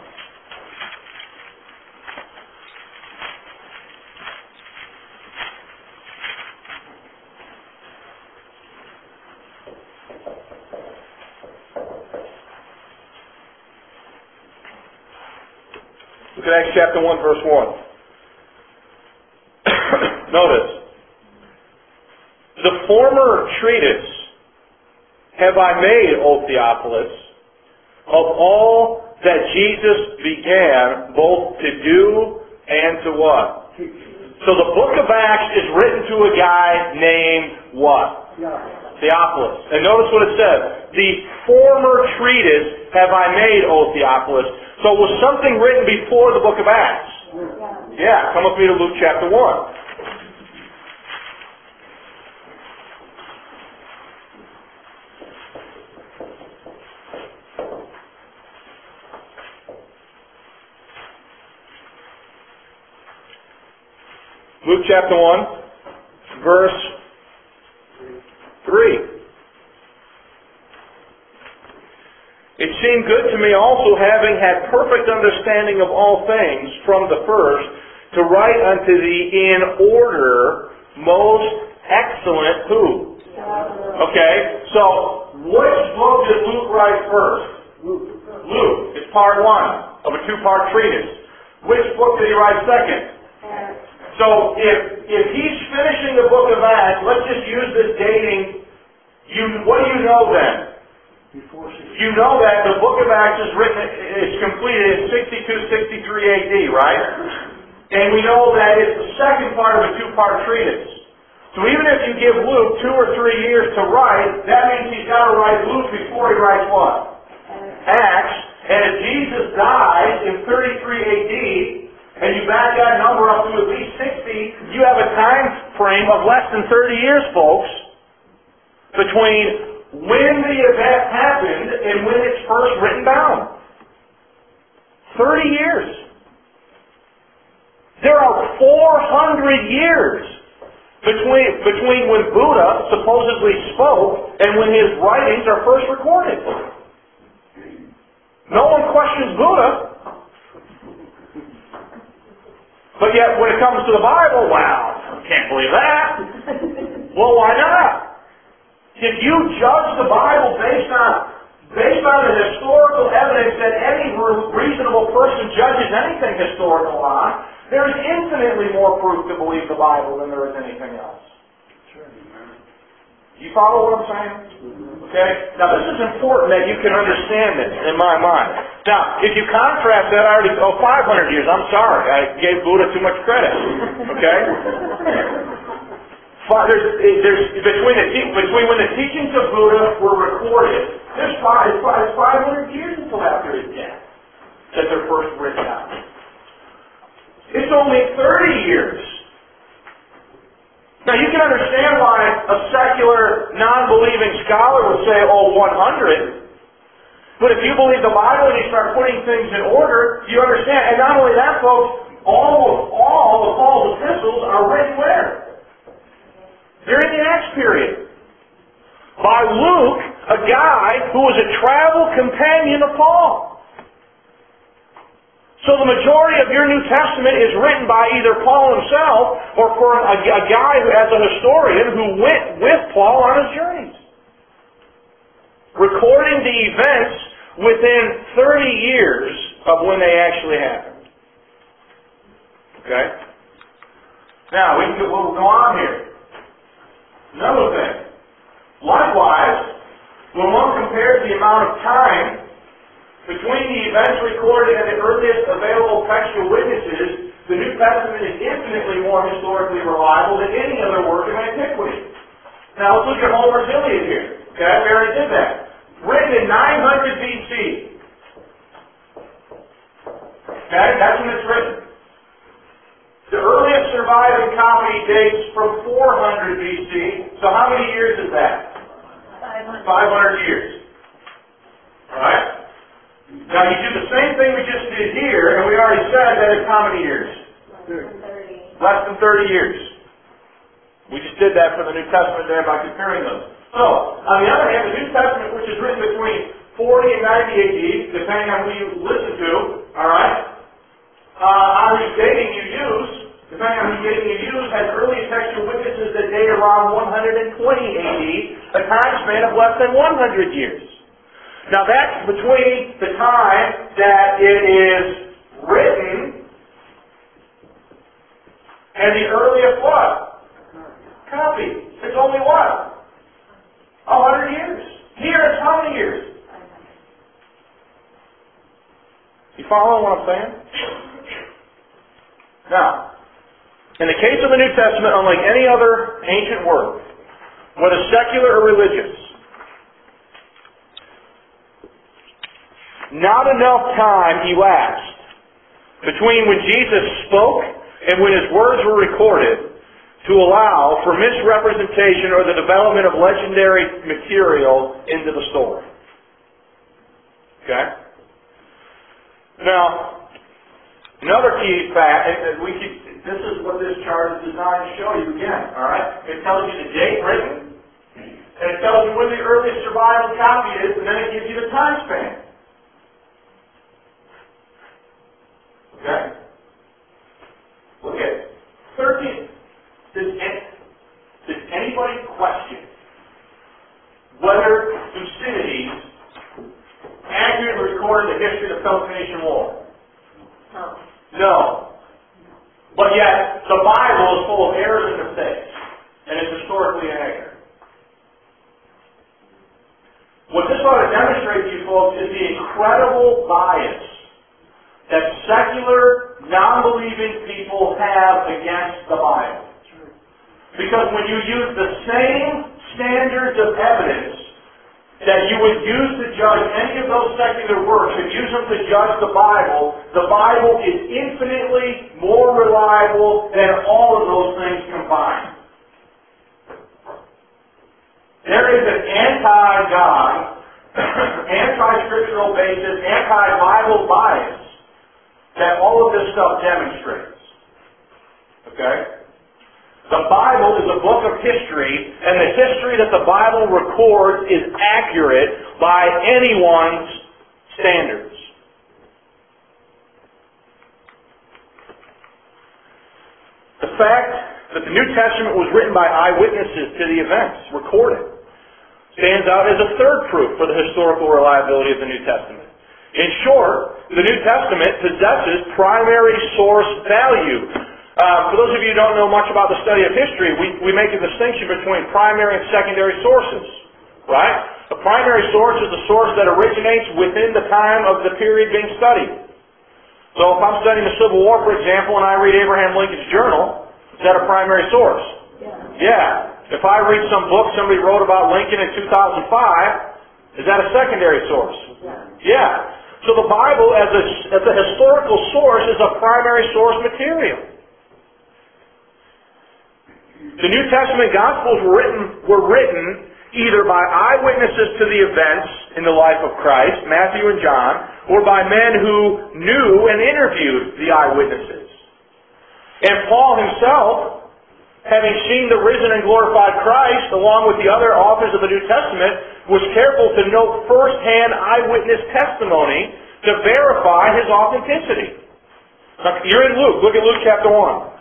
Speaker 1: Look at Acts chapter 1, verse 1. Notice. The former treatise have I made, O Theophilus, of all that Jesus began both to do and to what? So the book of Acts is written to a guy named what? Theophilus. And notice what it says. The former treatise have I made, O Theophilus. So was something written before the book of Acts? Yeah, come with me to Luke chapter 1. Luke chapter 1, verse 3. It seemed good to me also, having had perfect understanding of all things from the first, to write unto thee in order, most excellent who? Okay, so which book did Luke write first? Luke. It's part 1 of a 2-part treatise. Which book did he write second? So if he's finishing the book of Acts, let's just use this dating. What do you know then? You know that the book of Acts is completed in 62, 63 AD, right? And we know that it's the second part of a 2-part treatise. So even if you give Luke 2 or 3 years to write, that means he's got to write Luke before he writes what? Acts. And if Jesus dies in 33 AD, and you back that number up to at least 60, you have a time frame of less than 30 years, folks, between when the event happened and when it's first written down. 30 years. There are 400 years between when Buddha supposedly spoke and when his writings are first recorded. No one questions Buddha. But yet when it comes to the Bible, wow, can't believe that. Well, why not? If you judge the Bible based on the historical evidence that any reasonable person judges anything historical on, there is infinitely more proof to believe the Bible than there is anything else. You follow what I'm saying? Okay? Now this is important that you can understand this in my mind. Now, if you contrast that, 500 years, I'm sorry, I gave Buddha too much credit. Okay? Between when the teachings of Buddha were recorded, there's 500 years until after his death that they're first written down. It's only 30 years. Now you can understand why a secular, non-believing scholar would say, 100. But if you believe the Bible and you start putting things in order, you understand. And not only that, folks, almost all of Paul's epistles are written where? During the Acts period. By Luke, a guy who was a travel companion of Paul. So the majority of your New Testament is written by either Paul himself or for a guy who, as a historian, who went with Paul on his journeys. Recording the events within 30 years of when they actually happened. Okay? Now, we'll go on here. Another thing. Likewise, when one compares the amount of time between the events recorded and the earliest available textual witnesses, the New Testament is infinitely more historically reliable than any other work of antiquity. Now let's look at Homer's Iliad here. Okay, we already did that. Written in 900 BC. Okay, that's when it's written. The earliest surviving copy dates from 400 BC. So how many years is that? 500 years. Alright? Now you do the same thing we just did here, and we already said that it's how many years? Less than 30 years. We just did that for the New Testament there by comparing those. So, on the other hand, the New Testament, which is written between 40 and 90 AD, depending on who you listen to, alright, on whose dating you use, depending on whose dating you use, has early textual witnesses that date around 120 AD, a time span of less than 100 years. Now that's between the time that it is written and the earliest what? Copy. It's only what? 100 years. Here it's how many years? You following what I'm saying? Now, in the case of the New Testament, unlike any other ancient work, whether secular or religious, not enough time elapsed between when Jesus spoke and when his words were recorded to allow for misrepresentation or the development of legendary material into the story. Okay? Now, another key fact, and this is what this chart is designed to show you again, alright? It tells you the date written, and it tells you when the earliest surviving copy is, and then it gives you the time span. Okay? Look at it. 13. Does anybody question whether Thucydides accurately recorded the history of the Peloponnesian War? No. But yet, the Bible is full of errors and mistakes, and it's historically inaccurate. What this ought to demonstrate to you folks is the incredible bias that secular, non-believing people have against the Bible. Because when you use the same standards of evidence that you would use to judge any of those secular works and use them to judge the Bible is infinitely more reliable than all of those things combined. There is an anti-God, anti-scriptural basis, anti-Bible bias that all of this stuff demonstrates. Okay? The Bible is a book of history, and the history that the Bible records is accurate by anyone's standards. The fact that the New Testament was written by eyewitnesses to the events recorded stands out as a third proof for the historical reliability of the New Testament. In short, the New Testament possesses primary source value. For those of you who don't know much about the study of history, we make a distinction between primary and secondary sources, right? A primary source is a source that originates within the time of the period being studied. So if I'm studying the Civil War, for example, and I read Abraham Lincoln's journal, is that a primary source? Yeah. If I read some book somebody wrote about Lincoln in 2005, is that a secondary source? Yeah. So the Bible, as a historical source, is a primary source material. The New Testament Gospels were written either by eyewitnesses to the events in the life of Christ, Matthew and John, or by men who knew and interviewed the eyewitnesses. And Paul himself, having seen the risen and glorified Christ, along with the other authors of the New Testament, was careful to note first-hand eyewitness testimony to verify his authenticity. Now, you're in Luke. Look at Luke chapter 1.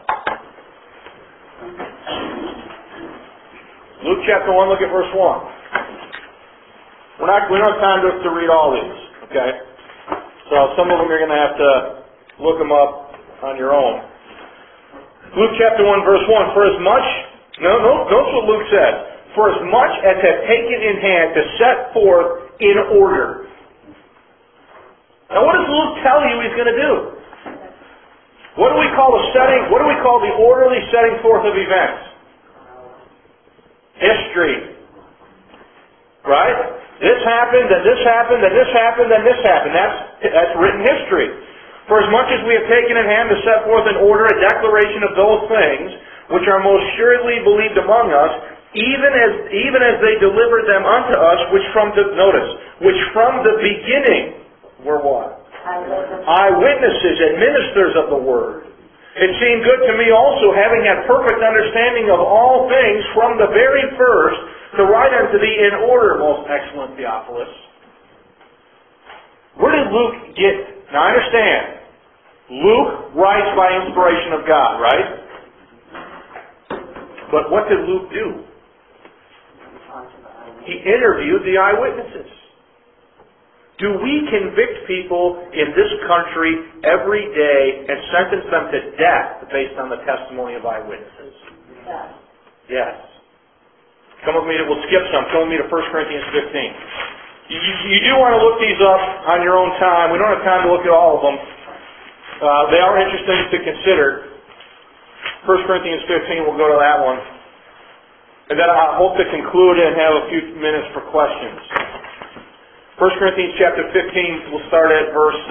Speaker 1: Luke chapter 1, look at verse 1. We don't have time to read all these, okay? So some of them you're going to have to look them up on your own. Luke chapter 1, verse 1. For as much, notice what Luke says. For as much as have taken in hand to set forth in order. Now what does Luke tell you he's going to do? What do we call the orderly setting forth of events? History. Right? This happened, then this happened, then this happened, then this happened. That's written history. For as much as we have taken in hand to set forth in order a declaration of those things which are most surely believed among us, even as they delivered them unto us, which from the beginning were what? Eyewitnesses and ministers of the word. It seemed good to me also, having had perfect understanding of all things from the very first, to write unto thee in order, most excellent Theophilus. Where did Luke get? Now understand, Luke writes by inspiration of God, right? But what did Luke do? He interviewed the eyewitnesses. Do we convict people in this country every day and sentence them to death based on the testimony of eyewitnesses? Yes. Come with me, we'll skip some. Come with me to 1 Corinthians 15. You do want to look these up on your own time. We don't have time to look at all of them. They are interesting to consider. 1 Corinthians 15, we'll go to that one. And then I hope to conclude and have a few minutes for questions. 1 Corinthians chapter 15, we'll start at verse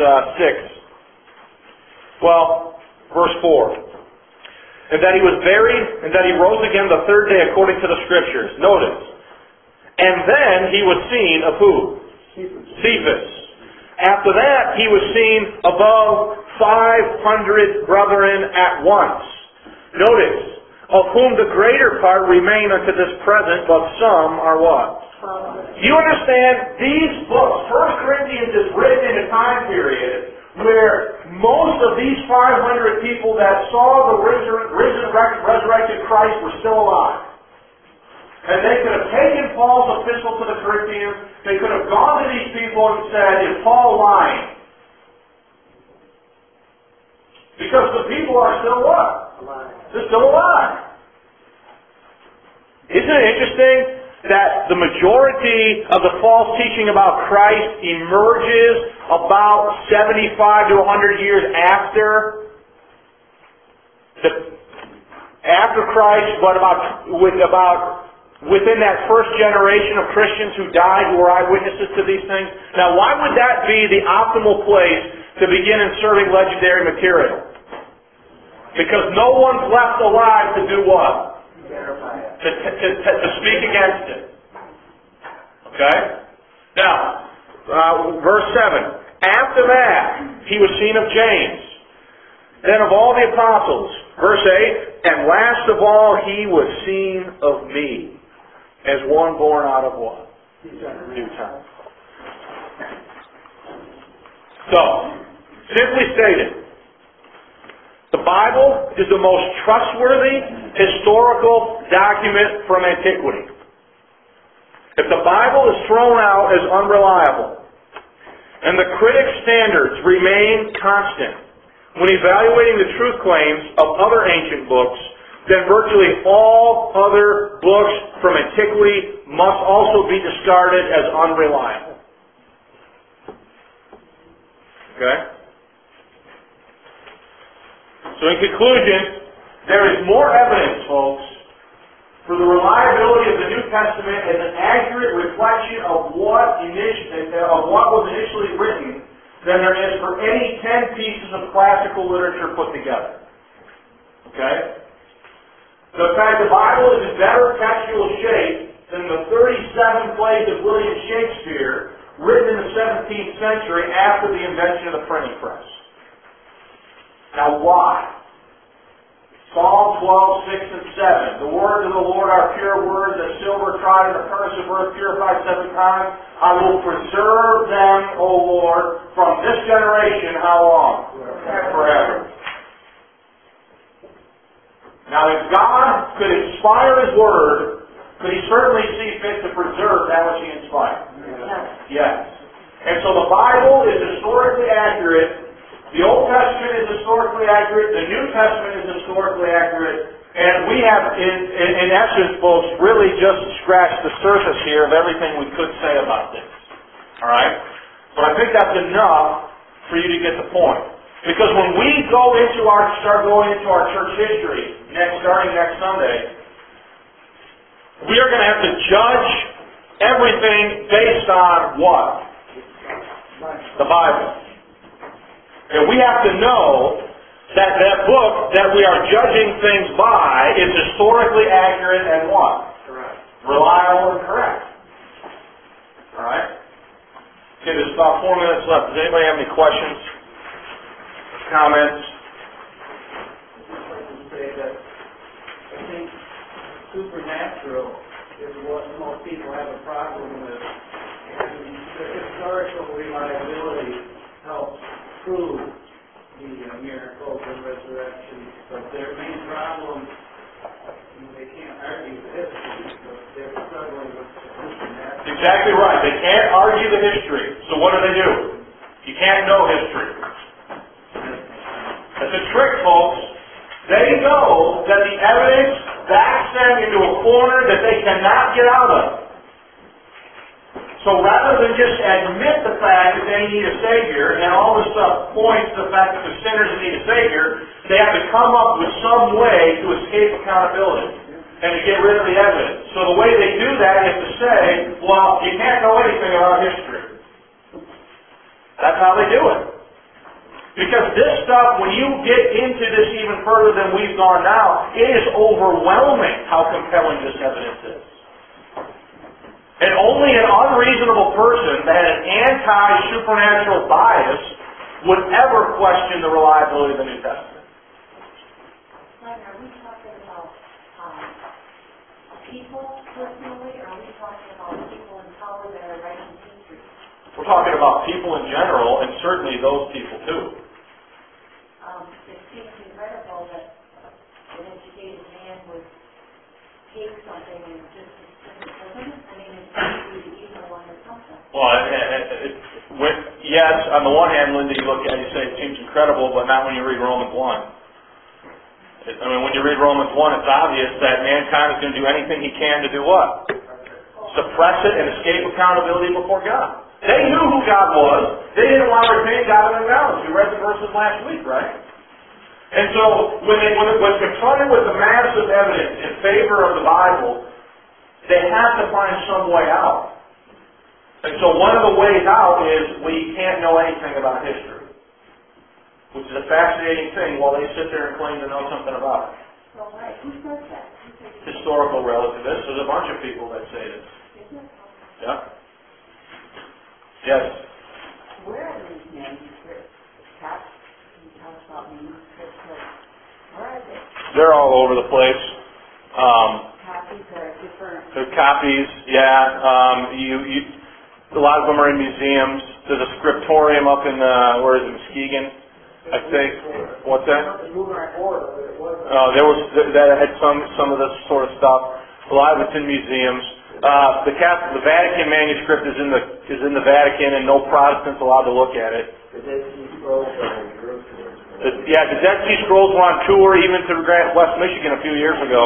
Speaker 1: 6. Well, verse 4. And that he was buried, and that he rose again the third day according to the Scriptures. Notice. And then he was seen of who? Cephas. After that, he was seen above 500 brethren at once. Notice. Of whom the greater part remain unto this present, but some are what? You understand, these books, 1 Corinthians is written in a time period where most of these 500 people that saw the resurrected Christ were still alive. And they could have taken Paul's epistle to the Corinthians, they could have gone to these people and said, is Paul lying? Because the people are still what? They're still alive. Isn't it interesting that the majority of the false teaching about Christ emerges about 75 to 100 years after Christ, but within that first generation of Christians who died, who were eyewitnesses to these things? Now, why would that be the optimal place to begin inserting legendary material? Because no one's left alive to do what? To speak against it. Okay? Now, verse 7. After that, he was seen of James, then of all the apostles. Verse 8. And last of all, he was seen of me, as one born out of what? Due time. So, simply stated, the Bible is the most trustworthy historical document from antiquity. If the Bible is thrown out as unreliable, and the critics' standards remain constant when evaluating the truth claims of other ancient books, then virtually all other books from antiquity must also be discarded as unreliable. Okay? So in conclusion, there is more evidence, folks, for the reliability of the New Testament as an accurate reflection of what was initially written than there is for any 10 pieces of classical literature put together. Okay? The fact the Bible is in better textual shape than the 37 plays of William Shakespeare written in the 17th century after the invention of the printing press. Now why? Psalm 12, 6 and 7. The words of the Lord are pure words, as silver tried in the furnace of earth, purified 7 times. I will preserve them, O Lord, from this generation. How long? Forever. Now, if God could inspire His Word, could He certainly see fit to preserve that which He inspired? Yes. And so the Bible is historically accurate. The Old Testament is historically accurate. The New Testament is historically accurate. And we have, in essence, folks, really just scratched the surface here of everything we could say about this. All right? But I think that's enough for you to get the point. Because when we start going into our church history, starting next Sunday, we are going to have to judge everything based on what? The Bible. And we have to know that that book that we are judging things by is historically accurate and what?
Speaker 3: Correct.
Speaker 1: Reliable and correct. Alright? Okay, there's about 4 minutes left. Does anybody have any questions? Comments?
Speaker 3: I'd just like to say that I think supernatural is what most people have a problem with. And the historical reliability helps prove the miracles and resurrection, but their main problem, they can't argue the history, but they're struggling with the supernatural.
Speaker 1: Exactly right. They can't argue the history. So what do? You can't know history. That's a trick, folks. They know that the evidence backs them into a corner that they cannot get out of. So rather than just admit the fact that they need a Savior, and all this stuff points to the fact that the sinners need a Savior, they have to come up with some way to escape accountability and to get rid of the evidence. So the way they do that is to say, well, you can't know anything about history. That's how they do it. Because this stuff, when you get into this even further than we've gone now, it is overwhelming how compelling this evidence is. And only an unreasonable person that had an anti-supernatural bias would ever question the reliability of the New Testament.
Speaker 4: Are we talking about people personally, or are we talking about people in power that are writing history?
Speaker 1: We're talking about people in general, and certainly those people too.
Speaker 4: It seems incredible that an educated man would take something and just
Speaker 1: Well, yes, on the one hand, Linda, you look at it and you say it seems incredible, but not when you read Romans 1. When you read Romans 1, it's obvious that mankind is going to do anything he can to do what? Suppress it and escape accountability before God. They knew who God was. They didn't want to retain God in their knowledge. We read the verses last week, right? And so, when confronted with the massive evidence in favor of the Bible, they have to find some way out. And so one of the ways out is we can't know anything about history, which is a fascinating thing while they sit there and claim to know something about it.
Speaker 4: Well, right. Who says that?
Speaker 1: Historical relativists. There's a bunch of people that say this.
Speaker 4: Is it?
Speaker 1: Yeah? Yes?
Speaker 4: Where are these manuscripts? Can you tell us about manuscripts? Where are they?
Speaker 1: They're all over the place.
Speaker 4: Copies are different.
Speaker 1: There's copies, yeah. A lot of them are in museums. There's a scriptorium up in, Muskegon. I think, what's that?
Speaker 3: Moving our board, but it wasn't.
Speaker 1: That had some of this sort of stuff. A lot of it's in museums. The Vatican manuscript is in the Vatican, and no Protestants allowed to look at it.
Speaker 2: The Dead Sea Scrolls are in Jerusalem.
Speaker 1: The Dead Sea Scrolls were on tour even to West Michigan a few years ago.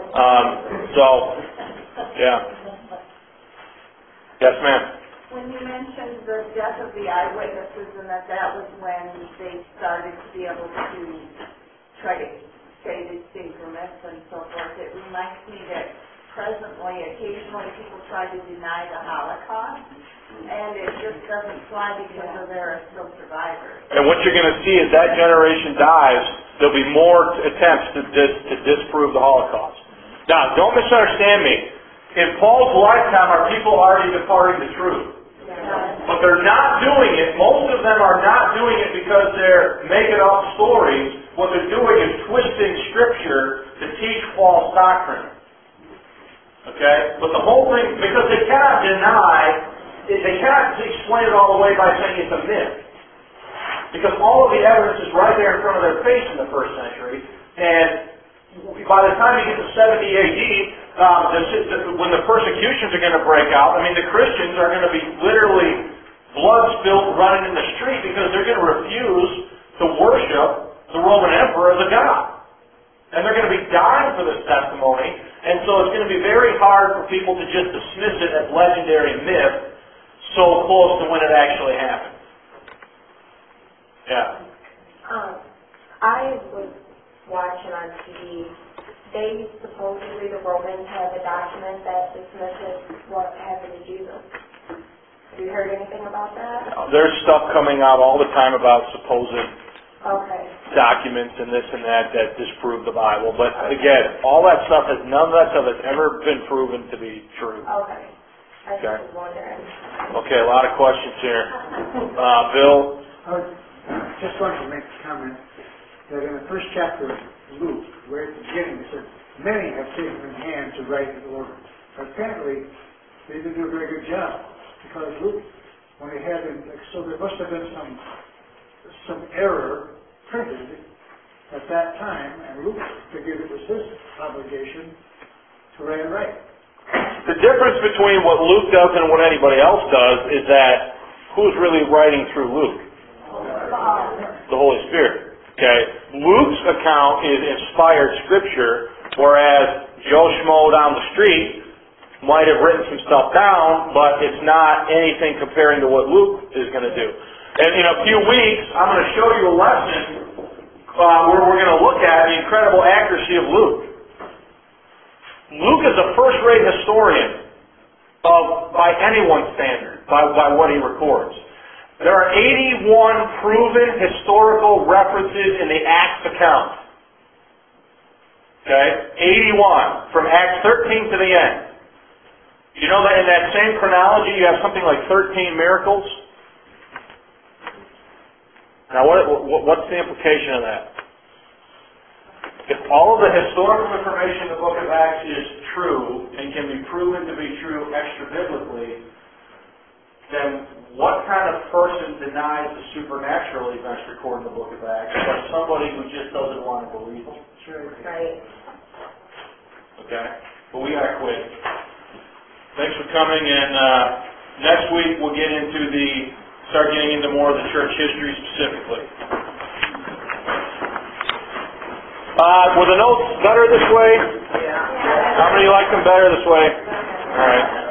Speaker 1: Yes, ma'am.
Speaker 5: When you mentioned the death of the eyewitnesses and that was when they started to be able to try to say these things were myths and so forth, it reminds me that occasionally people try to deny the Holocaust, and it just doesn't fly because there are still survivors.
Speaker 1: And what you're going to see as that generation dies, there'll be more attempts to disprove the Holocaust. Now, don't misunderstand me. In Paul's lifetime, are people already departing the truth? But they're not doing it. Most of them are not doing it because they're making up stories. What they're doing is twisting Scripture to teach false doctrine. Okay? But the whole thing, because they cannot explain it all away by saying it's a myth. Because all of the evidence is right there in front of their face in the first century, and by the time you get to 70 AD, when the persecutions are going to break out, the Christians are going to be literally blood-spilled running in the street because they're going to refuse to worship the Roman Emperor as a god. And they're going to be dying for this testimony, and so it's going to be very hard for people to just dismiss it as legendary myth so close to when it actually happened. Yeah.
Speaker 6: I was watching on TV. Supposedly the Romans have a document that dismisses what happened to Jesus. Have you heard anything about that?
Speaker 1: There's stuff coming out all the time about supposed documents and this and that disprove the Bible. But again, none of that stuff has ever been proven to be true.
Speaker 6: Okay. I just was wondering.
Speaker 1: Okay, a lot of questions here. Bill?
Speaker 7: I just wanted to make a comment that in the first chapter of Luke, where at the beginning it said, many have taken in hand to write in order. But apparently, they didn't do a very good job. Because Luke, when they had him, so there must have been some error printed at that time, and Luke figured it was his obligation to write it right.
Speaker 1: The difference between what Luke does and what anybody else does is that who's really writing through Luke? The Holy Spirit. Okay? Luke's account is inspired scripture, whereas Joe Schmo down the street might have written some stuff down, but it's not anything comparing to what Luke is going to do. And in a few weeks, I'm going to show you a lesson where we're going to look at the incredible accuracy of Luke. Luke is a first-rate historian by anyone's standard, by what he records. There are 81 proven historical references in the Acts account. Okay? 81. From Acts 13 to the end. You know that in that same chronology you have something like 13 miracles? Now what's the implication of that? If all of the historical information in the book of Acts is true and can be proven to be true extra-biblically, then what kind of person denies the supernatural events recorded in the book of Acts but somebody who just doesn't want to believe them?
Speaker 6: Right.
Speaker 1: Okay? But we got to quit. Thanks for coming, and next week we'll start getting into more of the church history specifically. Were the notes better this way?
Speaker 5: Yeah.
Speaker 1: How many like them better this way? All right.